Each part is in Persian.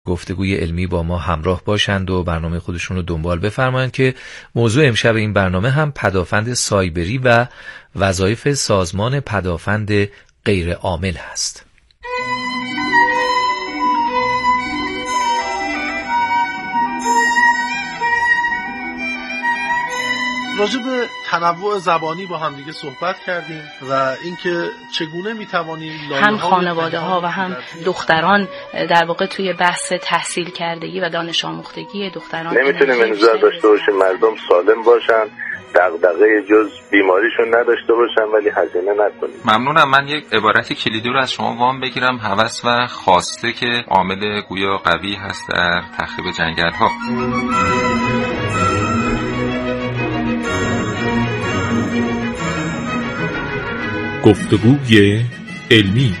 گفتگوی علمی با ما همراه باشند و برنامه خودشون رو دنبال بفرمایند که موضوع امشب این برنامه هم پدافند سایبری و وظایف سازمان پدافند غیر عامل هست. راجع به تنوع زبانی با هم دیگه صحبت کردیم و اینکه چگونه میتوانیم هم خانواده‌ها و هم دختران در واقع توی بحث تحصیل کردگی و دانش آموختگی دختران نمیتونیم انتظار داشته باشیم مردم سالم باشن، دغدغه جز بیماریشون نداشته باشن ولی هزینه نکنیم. ممنونم. من یک عبارت کلیدی رو از شما وام بگیرم. هوس و خواسته که عامل گویا قوی هست در تخریب جنگل‌ها. گفتگوی علمی.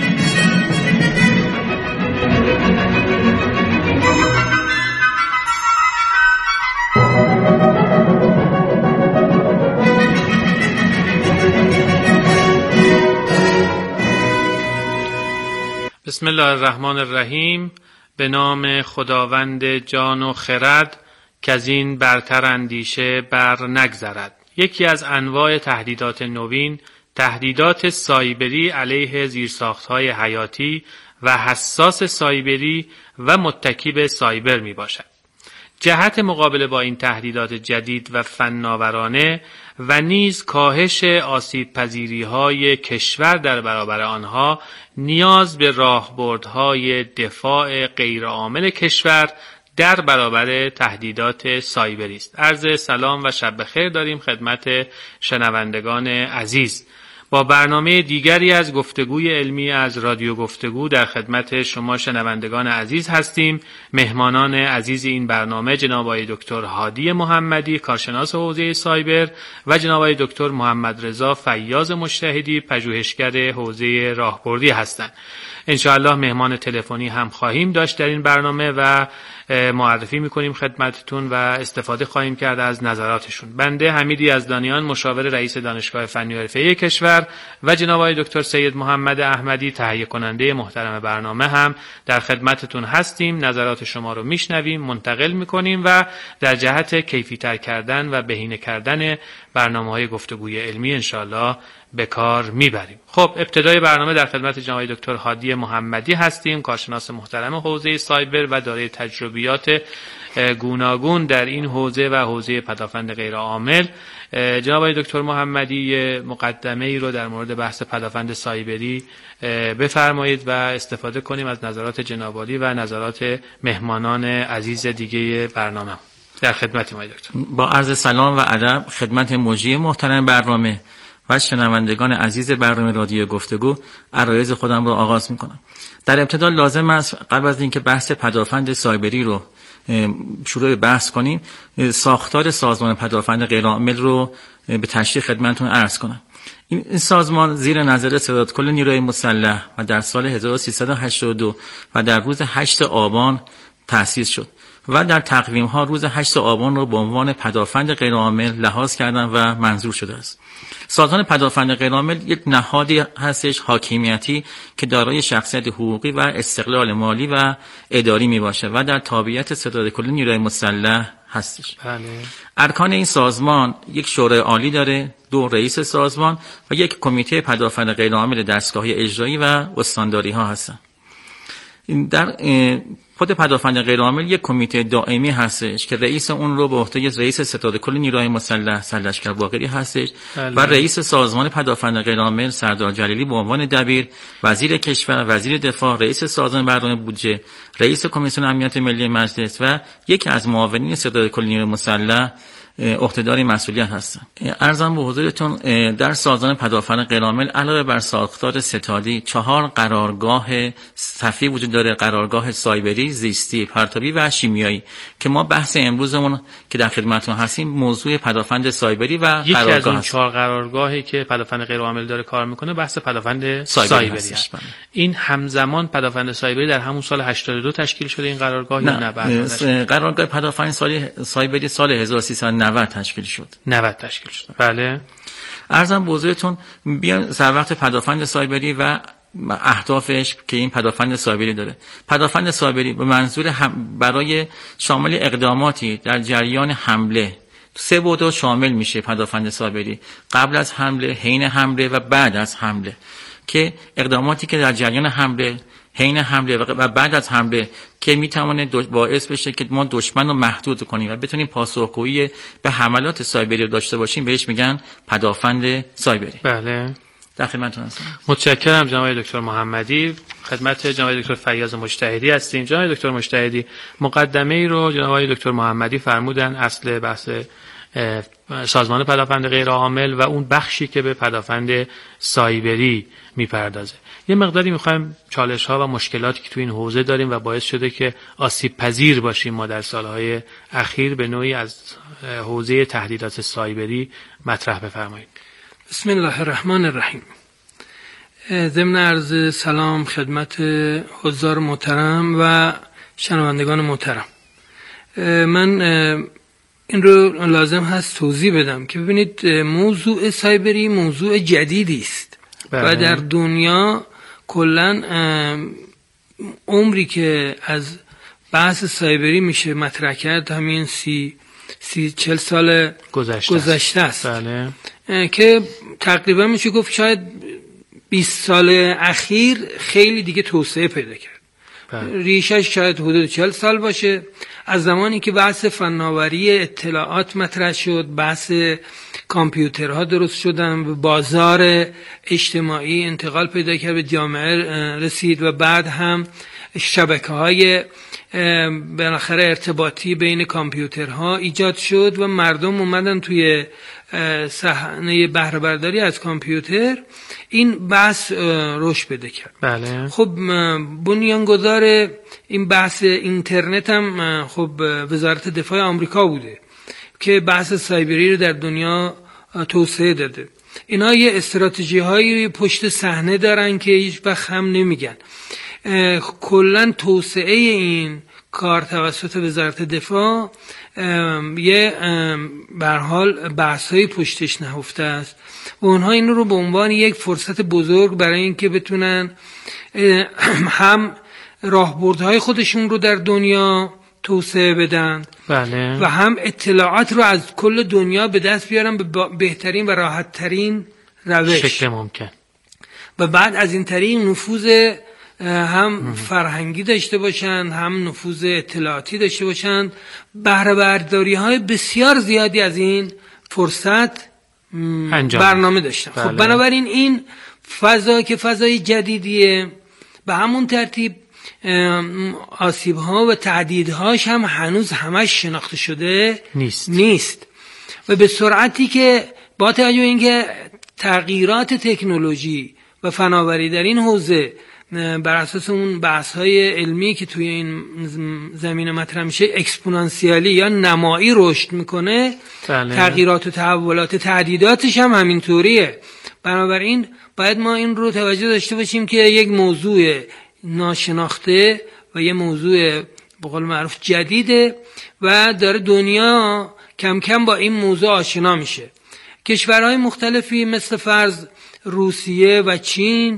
بسم الله الرحمن الرحیم. به نام خداوند جان و خرد که از این برتر اندیشه بر نگذرد. یکی از انواع تهدیدات نوین تهدیدات سایبری علیه زیرساخت‌های حیاتی و حساس سایبری و متکی به سایبر می باشد. جهت مقابله با این تهدیدات جدید و فناورانه و نیز کاهش آسیب پذیری‌های کشور در برابر آنها نیاز به راهبردهای دفاع غیرعامل کشور در برابر تهدیدات سایبری است. عرض سلام و شب بخیر داریم خدمت شنوندگان عزیز. با برنامه دیگری از گفتگوی علمی از رادیو گفتگو در خدمت شما شنوندگان عزیز هستیم. مهمانان عزیز این برنامه جناب آقای دکتر هادی محمدی، کارشناس حوزه سایبر، و جناب آقای دکتر محمد رضا فیاض مجتهدی، پژوهشگر حوزه راهبردی هستند. انشاءالله مهمان تلفنی هم خواهیم داشت در این برنامه و معرفی میکنیم خدمتتون و استفاده خواهیم کرد از نظراتشون. بنده حمید یزدانیان، مشاور رئیس دانشگاه فنی و حرفه‌ای کشور، و جناب آقای دکتر سید محمد احمدی، تهیه کننده محترم برنامه، هم در خدمتتون هستیم. نظرات شما رو میشنویم، منتقل میکنیم و در جهت کیفی‌تر کردن و بهینه کردن برنامه‌های گفتگوی علمی انشاءالله به کار میبریم. خب ابتدای برنامه در خدمت جناب دکتر هادی محمدی هستیم، کارشناس محترم حوزه سایبر و دارای تجربیات گوناگون در این حوزه و حوزه پدافند غیر عامل. جناب دکتر محمدی مقدمه ای رو در مورد بحث پدافند سایبری بفرمایید و استفاده کنیم از نظرات جناب عالی و نظرات مهمانان عزیز دیگه برنامه. در خدمتیم آقای دکتر. با عرض سلام و ادب خدمت مجری محترم برنامه و شنوندگان عزیز برنامه رادیو گفتگو، عرایض خودم رو آغاز میکنم. در ابتدا لازم است قبل از اینکه بحث پدافند سایبری رو شروع بحث کنیم، ساختار سازمان پدافند غیرعامل رو به تشریح خدمتتون عرض کنم. این سازمان زیر نظر ستاد کل نیروی مسلح و در سال 1382 و در روز 8 آبان تأسیس شد و در تقویم ها روز 8 آبان رو به عنوان پدافند غیرعامل لحاظ کردن و منظور شده است. سازمان پدافند غیرعامل یک نهادی هستش حاکمیتی که دارای شخصیت حقوقی و استقلال مالی و اداری می باشه و در تابعیت ستاد کل نیروی مسلح هستش. بله. ارکان این سازمان یک شورای عالی داره، 2 رئیس سازمان و یک کمیته پدافند غیرعامل دستگاهی اجرایی و استانداری ها هستن. در خود پدافند غیرعامل یک کمیته دائمی هستش که رئیس اون رو به عهده رئیس ستاد کل نیروهای مسلح سرلشکر باقری هستش و رئیس سازمان پدافند غیرعامل سردار جلیلی به عنوان دبیر، وزیر کشور، وزیر دفاع، رئیس سازمان برنامه بودجه، رئیس کمیسیون امنیت ملی مجلس و یکی از معاونین ستاد کل نیروهای مسلح عهدهدار مسئولیت هستند. عرضم به حضورتون در سازمان پدافند غیرعامل علاوه بر ساختار ستادی 4 قرارگاه صفی وجود داره، قرارگاه سایبری، زیستی، پرتابی و شیمیایی که ما بحث امروزمون که در خدمتتون هستیم موضوع پدافند سایبری و یکی قرارگاه از این هست. 4 قرارگاهی که پدافند غیرعامل داره کار میکنه بحث پدافند سایبری هست. این همزمان پدافند سایبری در همون سال 82 تشکیل شده این قرارگاه یا نه بعد؟ قرارگاه پدافند سایبری سال 1390 تشکیل شد. 90 تشکیل شد. بله. عرضم به حضورتون بیان سر وقت پدافند سایبری و اهدافش که این پدافند سایبری داره. پدافند سایبری به منظور برای شامل اقداماتی در جریان حمله، 3 بعد شامل میشه پدافند سایبری: قبل از حمله، حین حمله و بعد از حمله، که اقداماتی که در جریان حمله، حین حمله و بعد از حمله که میتونه باعث بشه که ما دشمن رو محدود کنیم و بتونیم پاسخگویی به حملات سایبری رو داشته باشیم، بهش میگن پدافند سایبری. بله، در خدمتتون هستم. متشکرم جناب دکتر محمدی. خدمت جناب دکتر فیاض مجتهدی هستیم. جناب دکتر مجتهدی، مقدمه ای رو جناب دکتر محمدی فرمودن، اصل بحث سازمان پدافند غیرعامل و اون بخشی که به پدافند سایبری میپردازه. یه مقداری میخوایم چالش ها و مشکلاتی که تو این حوزه داریم و باعث شده که آسیب پذیر باشیم ما در سالهای اخیر به نوعی از حوزه تهدیدات سایبری مطرح بفرمایید. بسم الله الرحمن الرحیم. ضمن عرض سلام خدمت حضار محترم و شنوندگان محترم، من این رو لازم هست توضیح بدم که ببینید موضوع سایبری موضوع جدیدی است و در دنیا کلا عمری که از بحث سایبری میشه مطرح کرد همین 40 سال گذشته است. بله. که تقریبا میشه گفت شاید 20 سال اخیر خیلی دیگه توسعه پیدا کرد. ریشش شاید حدود 40 سال باشه، از زمانی که بحث فناوری اطلاعات مطرح شد، بحث کامپیوترها درست شدن، به بازار اجتماعی انتقال پیدا کرد، به جامعه رسید و بعد هم شبکه‌های بالاخره ارتباطی بین کامپیوترها ایجاد شد و مردم اومدن توی صحنه بهره برداری از کامپیوتر. این بحث رشد پیدا کرد. بله. خب بنیانگذار این بحث اینترنت هم خب وزارت دفاع آمریکا بوده که بحث سایبری رو در دنیا توسعه داده. اینا یه استراتژی هایی پشت صحنه دارن که هیچ وقت هم نمیگن. کلا توسعه این کار توسط وزارت دفاع یه به هر حال بحث‌های پشتش نهفته است و اونها این رو به عنوان یک فرصت بزرگ برای اینکه بتونن هم راهبردهای خودشون رو در دنیا توسعه بدن، بله، و هم اطلاعات رو از کل دنیا به دست بیارن به بهترین و راحت‌ترین روش شکل ممکن و بعد از این طریق نفوذ هم فرهنگی داشته باشند، هم نفوذ اطلاعاتی داشته باشند. بهره برداری های بسیار زیادی از این فرصت برنامه داشتن. بله. خب بنابراین این فضا که فضای جدیدیه، به همون ترتیب آسیب ها و تهدیدهاش هم هنوز همش شناخته شده نیست و به سرعتی که با توجه اینکه تغییرات تکنولوژی و فناوری در این حوزه بر اساس اون بحث‌های علمی که توی این زمینه مطرح میشه اکسپونانسیالی یا نمایی رشد میکنه، بله. تغییرات و تحولات تهدیداتش هم همینطوریه. بنابراین باید ما این رو توجه داشته باشیم که یک موضوع ناشناخته و یک موضوع به قول معروف جدیده و داره دنیا کم کم با این موضوع آشنا میشه. کشورهای مختلفی مثل فرض روسیه و چین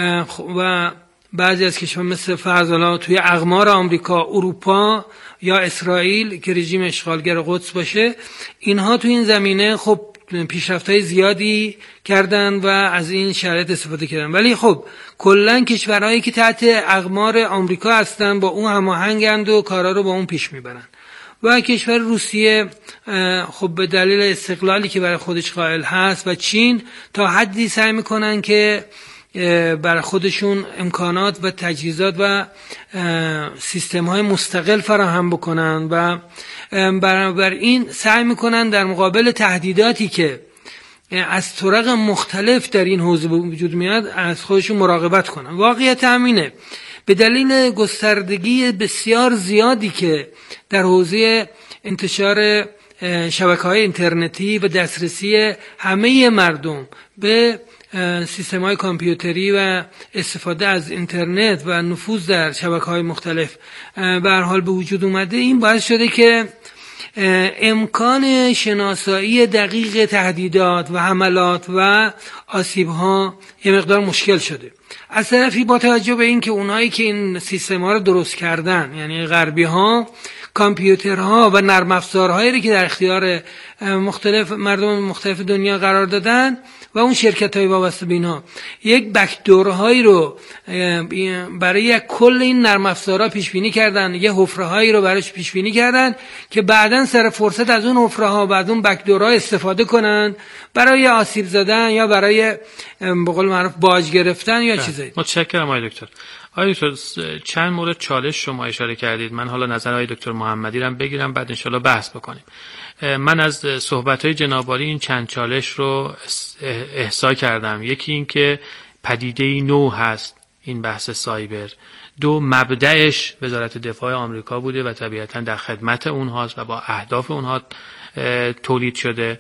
و بعضی از کشورها مثل فرض توی اقمار آمریکا، اروپا یا اسرائیل که رژیم اشغالگر قدس باشه، اینها توی این زمینه خب پیشرفت‌های زیادی کردن و از این شرایط استفاده کردن. ولی خب کلا کشورهایی که تحت اقمار آمریکا هستن با اون هماهنگند و کارا رو با اون پیش میبرن. و کشور روسیه خب به دلیل استقلالی که برای خودش قائل هست و چین تا حدی سعی میکنن که برای خودشون امکانات و تجهیزات و سیستم های مستقل فراهم بکنن و برابر این سعی میکنن در مقابل تهدیداتی که از طرق مختلف در این حوزه وجود میاد از خودشون مراقبت کنن. واقعیت همینه، به دلیل گستردگی بسیار زیادی که در حوزه انتشار شبکه‌های اینترنتی و دسترسی همه مردم به سیستم‌های کامپیوتری و استفاده از اینترنت و نفوذ در شبکه‌های مختلف به هر حال به وجود اومده، این باعث شده که امکان شناسایی دقیق تهدیدات و حملات و آسیب‌ها یه مقدار مشکل شده. از طرفی با توجه به این که اونایی که این سیستم‌ها رو درست کردن، یعنی غربی‌ها، کامپیوترها و نرم افزارهایی که در اختیار مردم مختلف دنیا قرار دادن و اون شرکت‌های وابسته به اینها یک بک‌دورهایی رو برای کل این نرم افزارها پیش بینی کردن، یه حفره‌هایی رو براش پیش بینی کردن که بعداً سر فرصت از اون حفره‌ها و از اون بک‌دورها استفاده کنن برای آسیب زدن یا برای به قول معروف باج گرفتن یا چیزایی. متشکرم آقای دکتر. آقای دکتر چند مورد چالش شما اشاره کردید. من حالا نظر آقای دکتر محمدی رو بگیرم بعد انشالله بحث بکنیم. من از صحبت‌های جناب عالی این چند چالش رو احصا کردم. یکی این که پدیده‌ای نو هست این بحث سایبر. دو، مبدأش وزارت دفاع آمریکا بوده و طبیعتاً در خدمت اونهاست و با اهداف اونها تولید شده.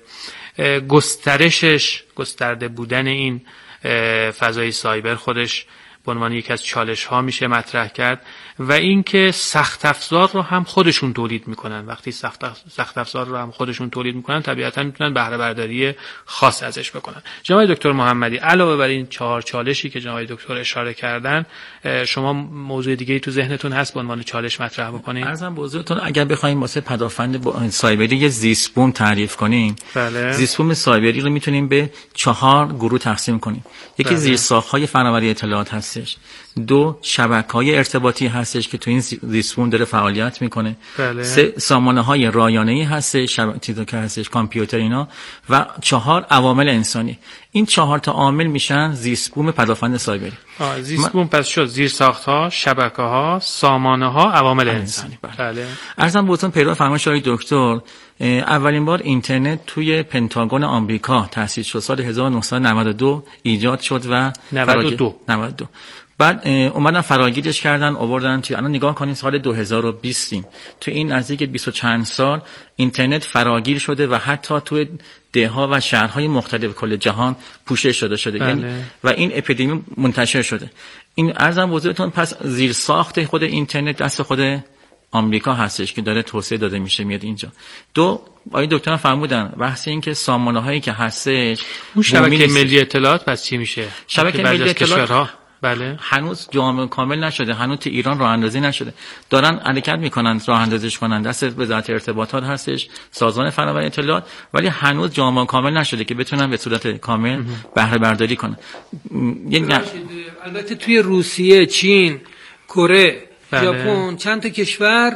گسترده بودن این فضای سایبر خودش به عنوان یکی از چالش ها میشه مطرح کرد و اینکه سخت افزار رو هم خودشون تولید میکنن. وقتی سخت افزار رو هم خودشون تولید میکنن طبیعتا میتونن بهره برداری خاص ازش بکنن. جناب دکتر محمدی علاوه بر این 4 چالشی که جناب دکتر اشاره کردن، شما موضوع دیگه‌ای تو ذهنتون هست به عنوان چالش مطرح بکنید؟ عرضم به حضورتون اگر بخوایم واسه پدافند سایبری یه زیست بوم تعریف کنیم، بله. زیست بوم سایبری رو میتونیم به 4 گروه تقسیم کنیم. یکی بله. زیرساخت‌های فناوری اطلاعات هستش. 2 شبکه‌های ارتباطی هستش که تو این زیست بوم داره فعالیت میکنه. بله. 3 سامانه‌های رایانه‌ای هستش، چیزی که هستش کامپیوتر اینا، و 4 عوامل انسانی. این 4 تا عامل میشن زیست بوم پدافند سایبری. زیست بوم پس شد زیرساخت‌ها، شبکه‌ها، سامانه‌ها، عوامل انسانی. بله. عرضم بهتون پیرو فرمایش آقای دکتر، اولین بار اینترنت توی پنتاگون آمریکا تأسیس شد، سال 1992 ایجاد شد و 92 بعد اومدن فراگیرش کردن آوردن توی، الان نگاه کنین سال 2020 تو این نزدیک 20 و چند سال اینترنت فراگیر شده و حتی توی ده‌ها و شهرهای مختلف کل جهان پوشش شده. یعنی و این اپیدمی منتشر شده. این عرضم بزرگتون پس زیر ساخت خود اینترنت دست خود آمریکا هستش که داره توسعه داده میشه میاد اینجا. 2 آقای دکتر فرمودن بحث این که سامانه‌هایی که هستش، اون شبکه ملی اطلاعات پس چی میشه؟ شبکه ملی اطلاعات بله هنوز جامع کامل نشده، هنوز تو ایران راه اندازی نشده، دارن حرکت میکنن راه اندازیش کنن، دست وزارت ارتباطات هستش، سازمان فناوری اطلاعات، ولی هنوز جامع کامل نشده که بتونن به صورت کامل بهره برداری کنن. البته توی روسیه، چین، کره، ژاپن چند تا کشور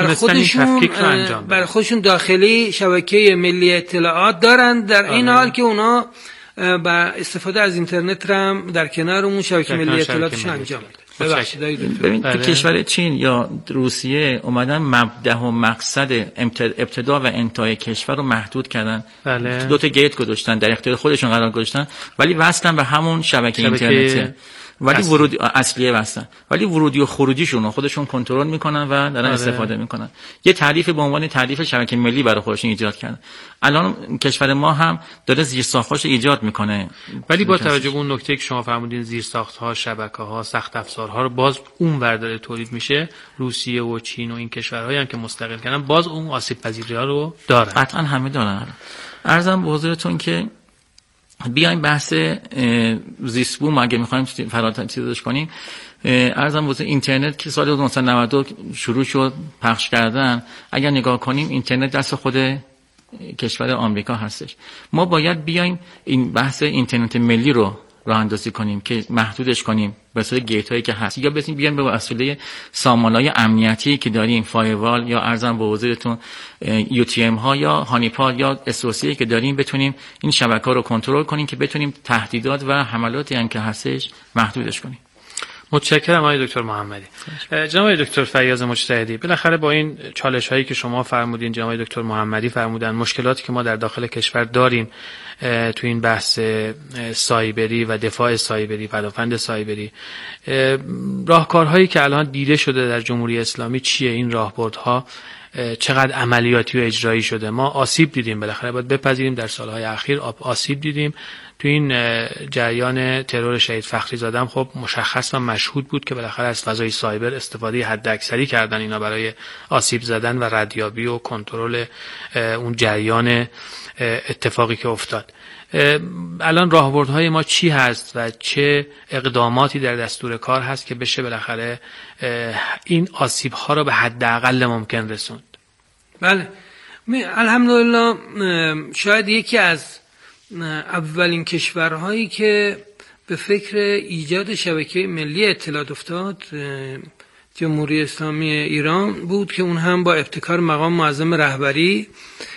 برای خودشون داخلی شبکه ملی اطلاعات دارن، در این حال که اونا با استفاده از اینترنت هم در کنار اون شبکه ملی اطلاعاتشون انجام میده. ببین تو کشور چین یا روسیه اومدن مبدأ و مقصد ابتدا و انتهای کشور رو محدود کردن. بله. 2 تا گیت گذاشتن در اختیار خودشون قرار گذاشتن، ولی وصلن به همون شبکه اینترنت، ولی ورودی اصلیه واسن، ولی ورودی و خروجیشون رو خودشون کنترل میکنن و دارن استفاده میکنن. یه تعریف به عنوان تعریف شبکه ملی برای خودشون ایجاد کردن. الان کشور ما هم داره زیرساخت‌هاش ایجاد میکنه، ولی با توجه به اون نکته که شما فرمودین زیرساخت‌ها، شبکه‌ها، سخت افزارها رو باز اون ور داره تولید میشه. روسیه و چین و این کشورهایی هم که مستقل کردن باز اون آسیب پذیری‌ها رو دارن. قطعا همه دارن. عرضم به حضورتون که بیایم بحث زیست بوم اگه میخوایم فراتر چیزش کنیم، عرضم بزرگ اینترنت که سال 1992 شروع شد پخش کردن، اگر نگاه کنیم اینترنت دست خود کشور آمریکا هستش. ما باید بیایم این بحث اینترنت ملی رو راه اندازی کنیم که محدودش کنیم به صورت گیت هایی که هست، یا بیایم به وسیله سامانه‌های امنیتی که داریم، فایروال یا ارزم به حضورتون یو تی ام ها یا هانیپال یا اسوسی که داریم، بتونیم این شبکه‌ها رو کنترل کنیم که بتونیم تهدیدات و حملاتی هم که هستش محدودش کنیم. متشکرم آقای دکتر محمدی. جناب دکتر فیاض مجتهدی، بالاخره با این چالش هایی که شما فرمودین، جناب دکتر محمدی فرمودن، مشکلاتی که ما در داخل کشور داریم تو این بحث سایبری و دفاع سایبری، پدافند سایبری، راهکارهایی که الان دیده شده در جمهوری اسلامی چیه؟ این راهبردها چقدر عملیاتی و اجرایی شده؟ ما آسیب دیدیم، بالاخره باید بپذیریم در سالهای اخیر آسیب دیدیم تو این جریان ترور شهید فخری زاده هم خب مشخص و مشهود بود که بالاخره از فضای سایبر استفاده حداکثری کردن اینا برای آسیب زدن و ردیابی و کنترل اون جریان اتفاقی که افتاد. الان راهبردهای ما چی هست و چه اقداماتی در دستور کار هست که بشه بالاخره این آسیب‌ها رو به حداقل ممکن رسوند؟ بله، الحمدلله شاید یکی از اولین کشورهایی که به فکر ایجاد شبکه ملی اطلاعات افتاد جمهوری اسلامی ایران بود که اون هم با ابتکار مقام معظم رهبری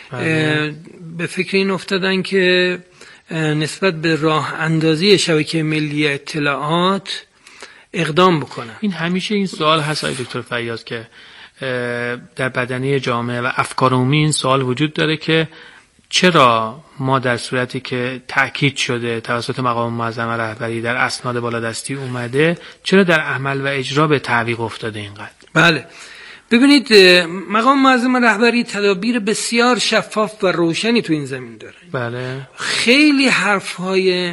به فکر این افتادن که نسبت به راه اندازی شبکه ملی اطلاعات اقدام بکنن. این همیشه این سوال هست آقای دکتر فیاض که در بدنه جامعه و افکار عمومی این سوال وجود داره که چرا ما در صورتی که تأکید شده توسط مقام معظم رهبری در اسناد بالادستی اومده چرا در عمل و اجرا به تعویق افتاده اینقدر؟ بله، ببینید مقام معظم رهبری تدابیر بسیار شفاف و روشنی تو این زمین داره. بله. خیلی حرفهای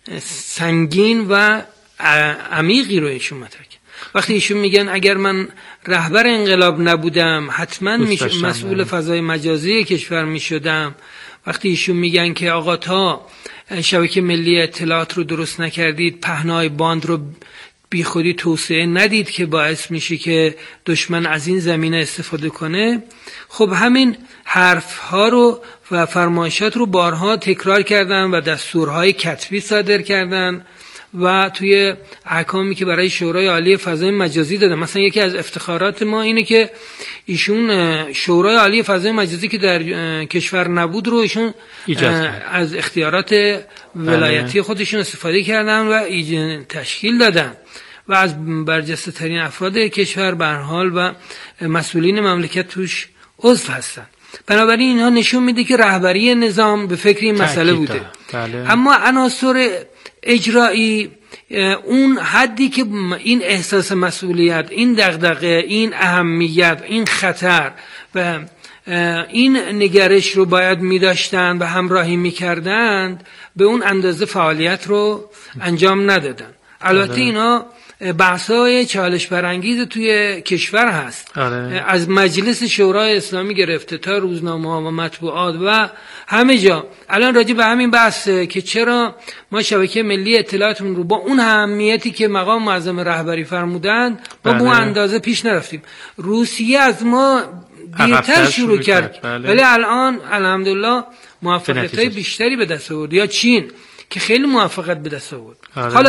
سنگین و عمیقی رو ایشون مطرح. وقتی ایشون میگن اگر من رهبر انقلاب نبودم حتما مسئول فضای مجازی کشور میشدم، وقتی ایشون میگن که آقا تا شبکه ملی اطلاعات رو درست نکردید پهنای باند رو بی خودی توسعه ندید که باعث میشه که دشمن از این زمینه استفاده کنه، خب همین حرف ها رو و فرمایشات رو بارها تکرار کردن و دستورهای کتبی صادر کردن و توی احکامی که برای شورای عالی فضای مجازی دادن. مثلا یکی از افتخارات ما اینه که ایشون شورای عالی فضای مجازی که در کشور نبود رو ایشون از اختیارات ولایتی خودشون استفاده کردن و تشکیل دادن و از برجسته ترین افراد کشور به هر حال و مسئولین مملکت توش عضو هستن. بنابراین اینها نشون میده که رهبری نظام به فکر این مسئله بوده. اما عناصر اجرایی اون حدی که این احساس مسئولیت، این دغدغه، این اهمیت، این خطر و این نگرش رو باید می‌داشتن و همراهی می‌کردند به اون اندازه فعالیت رو انجام ندادن. البته اینا بحث‌های چالش برانگیز توی کشور هست. از مجلس شورای اسلامی گرفته تا روزنامه‌ها و مطبوعات و همه جا الان راجع به همین بحثه که چرا ما شبکه ملی اطلاعاتمون رو با اون اهمیتی که مقام معظم رهبری فرمودن با اون اندازه پیش نرفتیم. روسیه از ما دیرتر شروع کرد ولی الان الحمدلله موفقیت‌های بیشتری به دست آورد، یا چین که خیلی موفقیت به دست آورد. حالا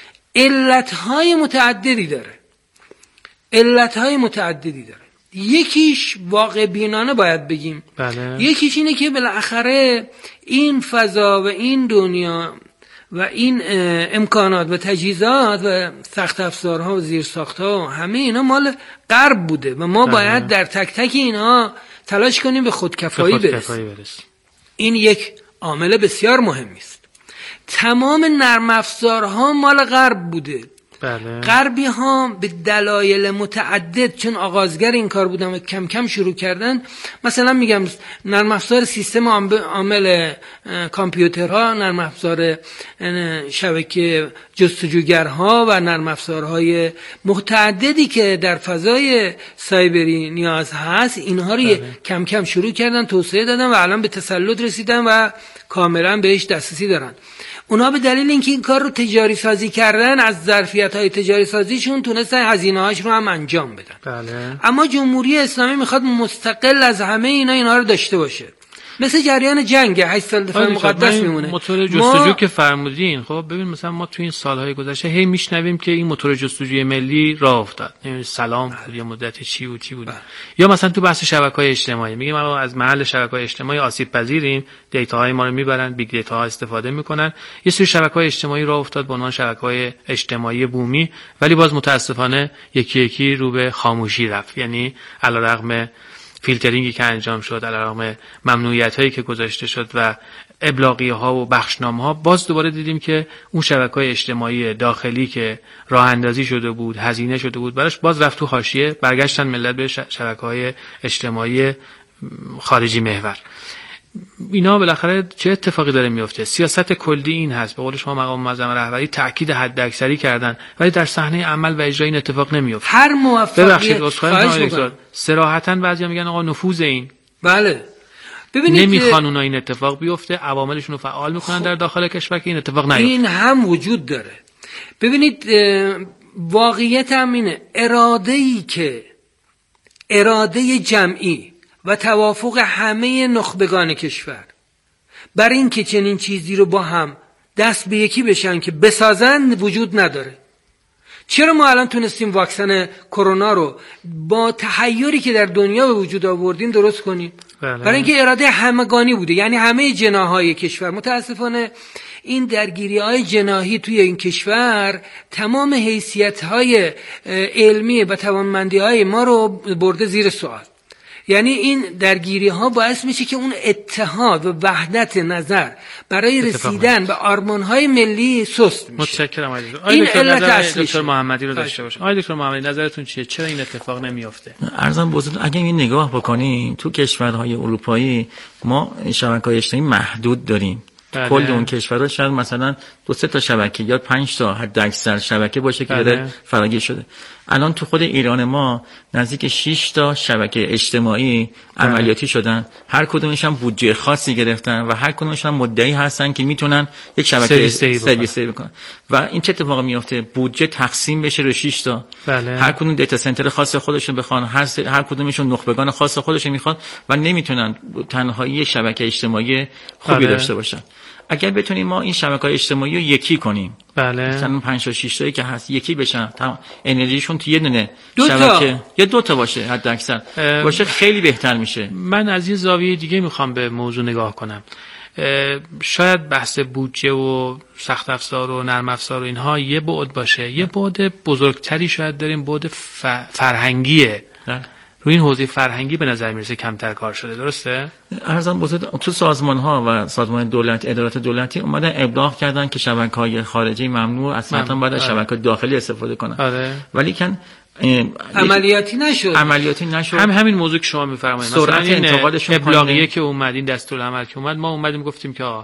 علتهای متعددی داره. یکیش واقع بینانه باید بگیم. یکیش اینه که بالاخره این فضا و این دنیا و این امکانات و تجهیزات و سخت افزارها و زیرساختها و همه اینا مال غرب بوده و ما باید در تک تک اینها تلاش کنیم به خودکفایی برسیم. این یک عامل بسیار مهمی است. تمام نرم افزارها مال غرب بوده. غربی ها به دلایل متعدد چون آغازگر این کار بودن و کم کم شروع کردن، مثلا میگم نرم افزار سیستم عامل کامپیوترها، نرم افزار شبکه جستجوگرها و نرم افزارهای متعددی که در فضای سایبری نیاز هست، اینها رو کم کم شروع کردن، توسعه دادن و الان به تسلط رسیدن و کاملا بهش دسترسی دارن. اونا به دلیل اینکه این کار رو تجاری سازی کردن از ظرفیت‌های تجاری سازیشون تونستن هزینه‌هاش رو هم انجام بدن. اما جمهوری اسلامی میخواد مستقل از همه اینا رو داشته باشه. مثل جریان جنگ 8 سال دفاع مقدس میمونه. موتور جستجو که فرمودین، خب ببین مثلا ما تو این سالهای گذشته هی میشنویم که این موتور جستجوی ملی راه افتاد. سلام بود یه مدت چی بود. یا مثلا تو بحث شبکه‌های اجتماعی میگیم ما از محل شبکه‌های اجتماعی آسیب پذیریم، دیتاهای ما رو میبرن، بیگ دیتا ها استفاده میکنن. یه سری شبکه‌های اجتماعی راه افتاد به عنوان شبکه‌های اجتماعی بومی، ولی باز متاسفانه یکی یکی رو به خاموشی رفت. یعنی علیرغم فیلترینگی که انجام شد، علیرغم ممنوعیت‌هایی که گذاشته شد و ابلاغیه‌ها و بخشنامه‌ها، باز دوباره دیدیم که اون شبکه‌های اجتماعی داخلی که راه اندازی شده بود، هزینه شده بود براش، باز رفت تو حاشیه، برگشتن ملت به شبکه‌های اجتماعی خارجی محور. اینا بالاخره چه اتفاقی داره میفته؟ سیاست کلی این هست، به قول شما مقام معظم رهبری تاکید حداکثری کردن، ولی در صحنه عمل و اجرا این اتفاق نمیفته. هر موفقیت صراحتاً بعضیا میگن آقا نفوذ این، بله ببینید نمیخوان اونا این اتفاق بیفته، عواملشون رو فعال میکنن در داخل کشور که این اتفاق نیفته. این هم وجود داره. ببینید واقعیت هم اینه، اراده جمعی و توافق همه نخبگان کشور بر این که چنین چیزی رو با هم دست به یکی بشن که بسازن وجود نداره. چرا ما الان تونستیم واکسن کرونا رو با تحیری که در دنیا به وجود آوردیم درست کنیم؟ برای اینکه اراده همگانی بوده، یعنی همه جناح‌های کشور. متاسفانه این درگیری‌های جناحی توی این کشور تمام حیثیت‌های علمی و توانمندی‌های ما رو برده زیر سوال. یعنی این درگیری‌ها باعث میشه که اون اتحاد و وحدت نظر برای رسیدن به آرمان‌های ملی سست میشه. متشکرم. این علت اصلی. دکتر محمدی رو داشته باشیم. آقای دکتر محمدی نظرتون چیه؟ چرا این اتفاق نمیفته؟ عرضم بزرگ اگه این نگاه بکنیم تو کشورهای اروپایی ما شبکه‌های اجتماعی محدود داریم. کل اون کشورها شاید مثلا 2-3 تا شبکه یا 5 تا حداکثر شبکه باشه که داره فراگیر شده. الان تو خود ایران ما نزدیک 6 تا شبکه اجتماعی عملیاتی شدن، هر کدومش هم بودجه خاصی گرفتن و هر کدومش هم مدعی هستن که میتونن یک شبکه سرویس بکنن. و این چه اتفاقی میفته؟ بودجه تقسیم بشه رو 6 تا. هر کدوم دیتا سنتر خاص خودشون بخوان، هر کدومشون نخبگان خاص خودشون میخوان و نمیتونن تنهایی یک شبکه اجتماعی خوبی داشته باشن. اگر بتونیم ما این شبکه‌های اجتماعی رو یکی کنیم، مثلا 5 تا 6 تایی که هست یکی بشن، انرژیشون تو یه دونه شبکه یا 2 تا باشه حد اکثر باشه، خیلی بهتر میشه. من از یه زاویه دیگه میخوام به موضوع نگاه کنم. شاید بحث بودجه و سخت افزار و نرم افزار و اینها یه بعد باشه، یه بعد بزرگتری شاید داریم، بعد فرهنگیه. روی این حوزه فرهنگی به نظر میرسه کمتر کار شده، درسته؟ ارزم بزرگ تو سازمان‌ها و سازمان دولت ادارات دولتی اومدن ابلاغ کردن که شبکه‌های خارجی ممنوع، اصلا باید از شبکه‌های داخلی استفاده کنن. ولی کن عملیاتی نشد. همین موضوع که شما میفرمایید، مثلا این ابلاغیه که اومد، این دستورالعمل که اومد، ما اومدیم گفتیم که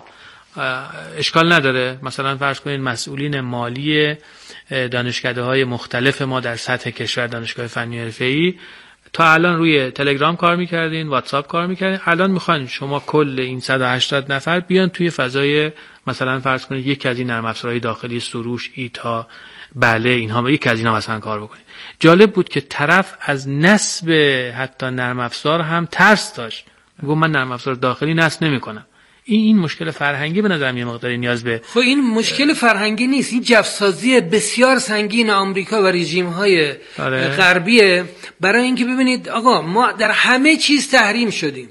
اشکال نداره، مثلا فرض کنید مسئولین مالی دانشکده‌های مختلف ما در سطح کشور، دانشگاه فنی حرفه‌ای، تا الان روی تلگرام کار میکردین، واتساپ کار میکردین، الان میخواین شما کل این 180 نفر بیان توی فضای مثلا فرض کنید یکی از این نرم افزارهای داخلی، سروش، ایتا، بله، اینها یکی از اینا مثلا کار بکنید. جالب بود که طرف از نصب حتی نرم افزار هم ترس داشت، میگم من نرم افزار داخلی نصب نمیکنم. این مشکل فرهنگی به نظر میاد مقداری نیاز به این مشکل فرهنگی نیست، این جفسازی بسیار سنگین آمریکا و رژیم‌های غربیه برای اینکه ببینید آقا ما در همه چیز تحریم شدیم.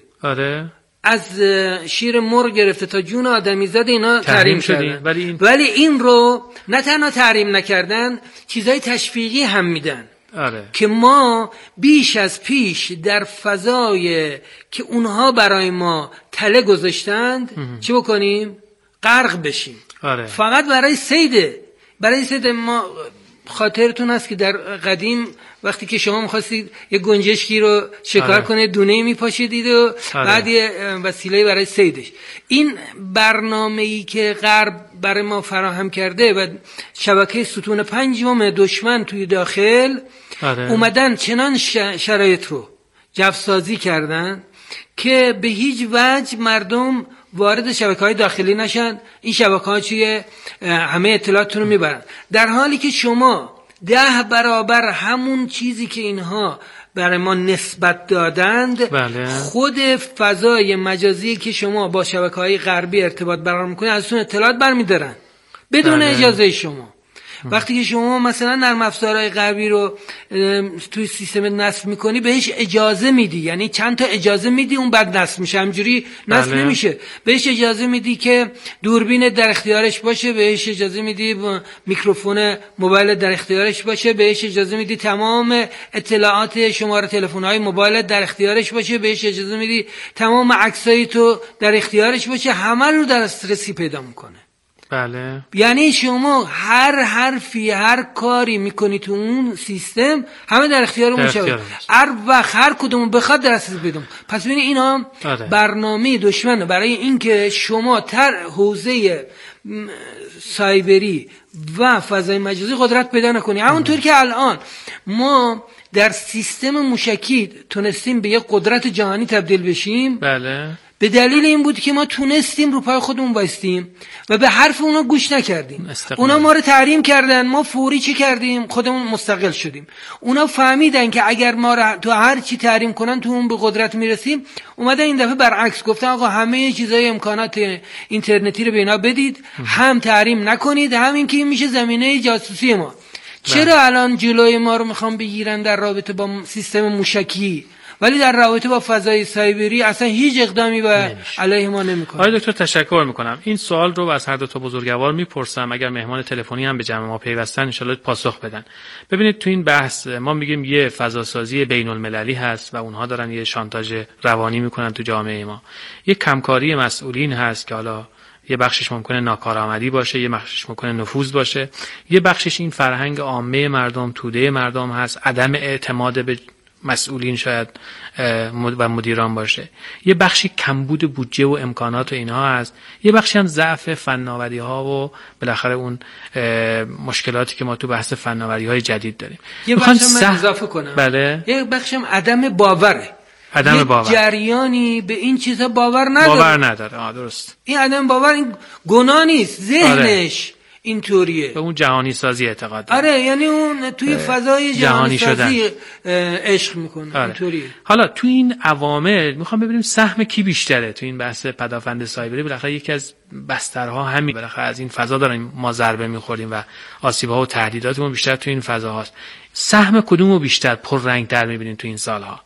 از شیر مرغ گرفته تا جون آدمیزاد اینا تحریم شدن، ولی این رو نه تنها تحریم نکردن، چیزای تشویقی هم میدن. که ما بیش از پیش در فضای که اونها برای ما تله گذاشتند چه بکنیم؟ غرق بشیم. فقط برای سید ما. خاطرتون هست که در قدیم وقتی که شما می‌خواستید یه گنجشکی رو شکار کنید، دونه میپاشیدید و بعد یه وسیله برای صیدش. این برنامه‌ای که غرب برای ما فراهم کرده و شبکه ستون پنجم دشمن توی داخل اومدن چنان شرایط رو جفسازی کردن که به هیچ وجه مردم وارد شبکه‌های داخلی نشن. این شبکه‌ها چیه؟ همه اطلاعاتتون رو میبرن، در حالی که شما 10 برابر همون چیزی که اینها برای ما نسبت دادند خود فضای مجازی که شما با شبکه‌های غربی ارتباط برقرار می‌کنید ازشون اطلاعات برمی‌دارن بدون اجازه شما. وقتی که شما مثلا نرم افزارهای غربی رو توی سیستم نصب میکنی بهش اجازه میدی، یعنی چند تا اجازه میدی اون بعد نصب میشه، همجوری نصب نمیشه. بهش اجازه میدی که دوربین در اختیارش باشه، بهش اجازه میدی میکروفون موبایل در اختیارش باشه، بهش اجازه میدی تمام اطلاعات شماره تلفن‌های موبایل در اختیارش باشه، بهش اجازه میدی تمام عکسای تو در اختیارش باشه، همه رو در دسترسی پیدا میکنه. بله. یعنی شما هر حرفی هر کاری میکنی تو اون سیستم همه در اختیار اون شده. هر وقت هر کدوم بخواد دسترسی بدم. پس ببینید اینا برنامه دشمنه برای اینکه شما حوزه سایبری و فضای مجازی قدرت پیدا نکنی. همونطور که الان ما در سیستم موشکی تونستیم به یک قدرت جهانی تبدیل بشیم. بله. به دلیل این بود که ما تونستیم رو پای خودمون بایستیم و به حرف اونا گوش نکردیم. اونا ما رو تحریم کردن، ما فوری چی کردیم؟ خودمون مستقل شدیم. اونا فهمیدن که اگر ما رو تو هر چی تحریم کنن تو اون به قدرت میرسیم. اومدن این دفعه برعکس گفتن آقا همه چیزای امکانات اینترنتی رو به اینا بدید، هم تحریم نکنید، هم این که میشه زمینه جاسوسی ما. چرا الان جلوی ما رو میخوام بگیرن در رابطه با سیستم موشکی، ولی در رابطه با فضای سایبری اصلا هیچ اقدامی با علیه ما نمیکنه؟ آقای دکتر تشکر میکنم. این سوال رو از هر دو تا بزرگوار میپرسم، اگر مهمان تلفنی هم به جمع ما پیوستن ان شاءالله پاسخ بدن. ببینید تو این بحث ما میگیم یه فضاسازی بین المللی هست و اونها دارن یه شانتاژ روانی میکنن تو جامعه ما. یه کمکاری مسئولین هست که حالا یه بخشش ممکنه ناکارآمدی باشه، یه بخشش ممکنه نفوذ باشه، یه بخشش این فرهنگ عامه مردم، توده مردم هست، عدم اعتماد به مسئولین شاید و مدیران باشه، یه بخشی کمبود بودجه و امکانات و اینها هست، یه بخشی هم ضعف فناوری ها و بالاخره اون مشکلاتی که ما تو بحث فناوری های جدید داریم. یه بخشی من اضافه کنم. بله. یه بخشی هم عدم باوره. عدم باور. جریانی به این چیزا باور نداره. درست. این عدم باور این گناه نیست، ذهنش اینطوریه. به اون جهانی سازی اعتقاد داره. آره، یعنی اون توی فضای جهانی سازی عشق میکنه. اینطوریه. حالا تو این عوامل میخوام ببینیم سهم کی بیشتره تو این بحث پدافند سایبری. بالاخره یکی از بسترها همین، بالاخره از این فضا داریم ما ضربه میخوریم و آسیب‌ها و تهدیداتمون بیشتر تو این فضا هاست. سهم کدومو بیشتر پررنگ‌تر میبینین تو این سالها؟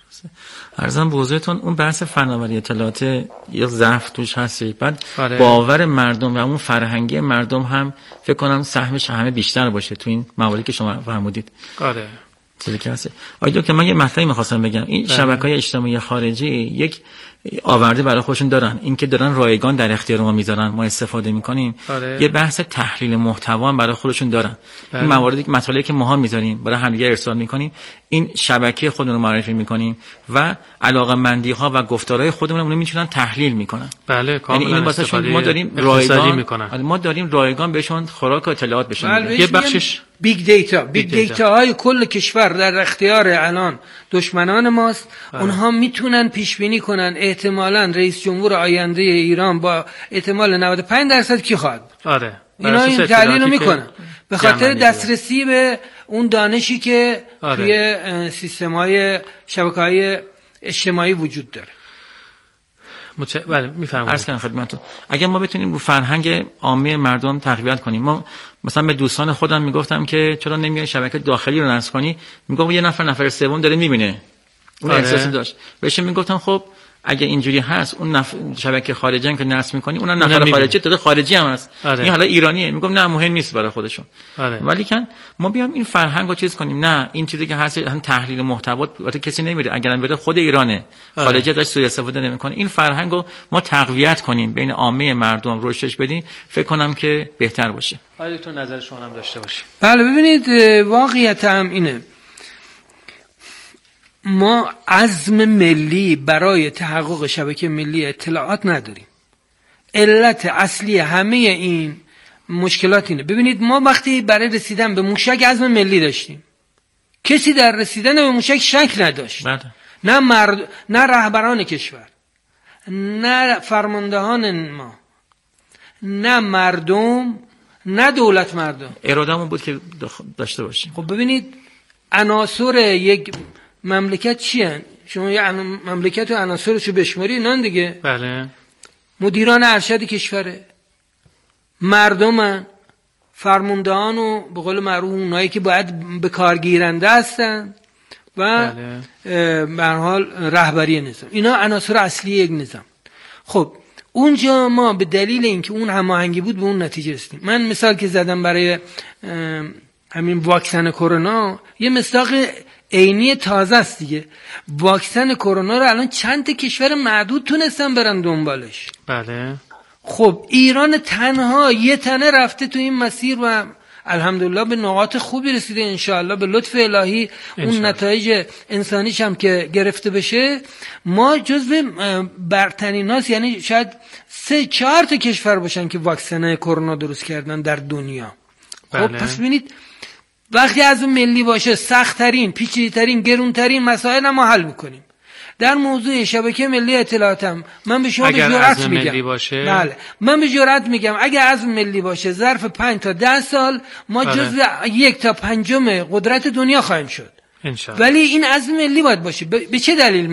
عرضم به حضورتون اون بحث فناوری اطلاعات یه ضعف توش هست. بعد باور مردم و اون فرهنگی مردم هم فکر کنم سهمش همه بیشتر باشه تو این مواردی که شما فرمودید. آره. چیزی که هست. آیدو که من یه مطلبی می‌خواستم بگم، این شبکه‌های اجتماعی خارجی یک آورده برای خودشون دارن، این که دارن رایگان در اختیار ما میذارن، ما استفاده میکنیم. یه بحث تحلیل محتوا برای خودشون دارن. این مواردی که مطالعاتی که ماها میذاریم برای همدیگه ارسال میکنیم، این شبکه خودمون رو معرفی میکنیم و علاقه‌مندی‌ها و گفتارهای خودمون رو میتونن تحلیل میکنن. بله، کاملا استفاده ما داریم رایگان میکنن. ما داریم رایگان بهشون خوراک و اطلاعات بشن. یه بخشش بیگ دیتا های کل کشور در اختیار الان دشمنان ماست. اونها میتونن پیش بینی کنن احتمالاً رئیس جمهور آینده ایران با احتمال 95% کی خواهد. اینا این تحلیل رو میکنن به خاطر دسترسی به اون دانشی که توی سیستم‌های شبکه‌های اجتماعی وجود داره. بله میفهمم. عرض کنم خدمتتون، اگه ما بتونیم رو فرهنگ عامه مردم تقویت کنیم، ما مثلا به دوستان خودم میگفتم که چرا نمیای شبکه داخلی رو نصب کنی؟ میگم یه نفر سوم داره میبینه، اون احساس داشت. بهش میگفتم خب اگه اینجوری هست اون شبکه خارجی که نصب می‌کنی اونم نفر خارجی داره، خارجی هم هست. این حالا ایرانیه، میگم نه مهم نیست برای خودشون. ولی کن ما بیام این فرهنگو چیز کنیم، نه این چیزی که هست هم تحلیل محتوا واسه کسی نمیره، اگرم بره خود ایرانه، خارجی ازش سوء استفاده نمی‌کنه. این فرهنگو ما تقویت کنیم، بین عامه مردم رشدش بدیم، فکر کنم که بهتر باشه. حالا تو نظر شما هم داشته باشید. بله ببینید، واقعیت هم اینه، ما عزم ملی برای تحقق شبکه ملی اطلاعات نداریم. علت اصلی همه این مشکلات اینه. ببینید ما وقتی برای رسیدن به موشک عزم ملی داشتیم، کسی در رسیدن به موشک شک نداشت. نه رهبران کشور، نه فرماندهان ما، نه مردم، نه دولت مردم. ارادهمون بود که داشته باشیم. خب ببینید عناصر یک مملکت چی هن؟ شما یه مملکت و عناصرشو بشماری نان دیگه. بله. مدیران ارشد کشوره، مردمن، فرماندهان و به قول معروف اونایی که باید به کار گیرنده هستن و به هر حال رهبری نظام. اینا عناصر اصلی یک نظام. خب اونجا ما به دلیل اینکه اون هماهنگی بود به اون نتیجه رسیدیم. من مثال که زدم برای همین واکسن کرونا، یه مصداق عینی تازه است دیگه. واکسن کرونا رو الان چند تا کشور معدود تونستن برن دنبالش. بله. خب ایران تنها یه تنه رفته تو این مسیر و الحمدلله به نقاط خوبی رسیده. انشاءالله به لطف الهی اون نتایج انسانیش هم که گرفته بشه ما جزو برترین هاست، یعنی شاید 3-4 تا کشور باشن که واکسن کرونا درست کردن در دنیا. خب پس ببینید وقتی عزم ملی باشه سخت‌ترین، پیچیده‌ترین، گرونترین مسائل ما حل میکنیم. در موضوع شبکه ملی اطلاعاتم من به شما به جرأت میگم، بله من به جرأت میگم اگه عزم ملی باشه ظرف 5 تا 10 سال ما جزو 1 تا 5 قدرت دنیا خواهیم شد. ولی این عزم ملی باید باشه. به چه دلیل